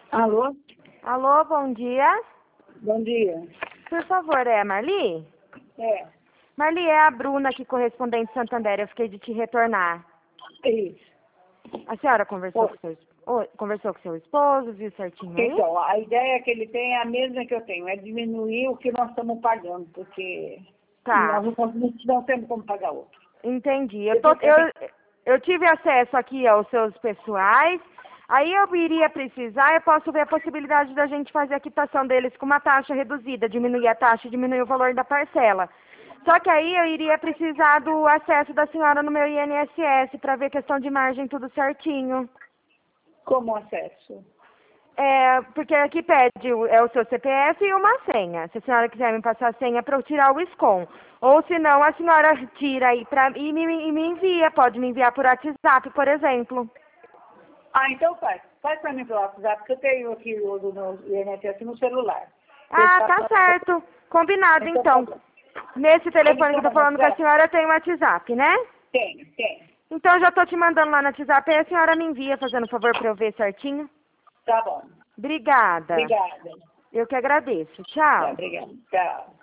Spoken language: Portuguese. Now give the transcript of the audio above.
Alô? Alô, bom dia. Bom dia. Por favor, é a Marli? É, Marli, é a Bruna aqui, correspondente Santander. Eu fiquei de te retornar. isso. A senhora conversou Ô, conversou com seu esposo, viu certinho aí? Então, a ideia que ele tem é a mesma que eu tenho, é diminuir o que nós estamos pagando, porque Tá, não temos como pagar outro. entendi. Eu tenho que- Eu tive acesso aqui aos seus pessoais. Aí eu iria precisar, eu posso ver a possibilidade da gente fazer a quitação deles com uma taxa reduzida, diminuir a taxa, diminuir o valor da parcela. Só que aí eu iria precisar do acesso da senhora no meu INSS para ver questão de margem tudo certinho. Como acesso? É, porque aqui pede o seu CPF e uma senha. Se a senhora quiser me passar a senha para eu tirar o SCOM. Ou se não, a senhora tira aí e me envia. Pode me enviar por WhatsApp, por exemplo. Ah, então faz. Faz para mim pelo WhatsApp, porque eu tenho aqui o do meu INSS no celular. Você Ah, tá passa- certo. Combinado, Então, tá então. bom. Nesse Ele telefone que eu tô chama no falando com a WhatsApp? senhora, tem o WhatsApp, né? Tem. Então eu já tô te mandando lá no WhatsApp. Aí a senhora me envia, fazendo favor para eu ver certinho. Tá bom. Obrigada. Obrigada. Eu que agradeço. Tá, Tchau. obrigada. Tchau.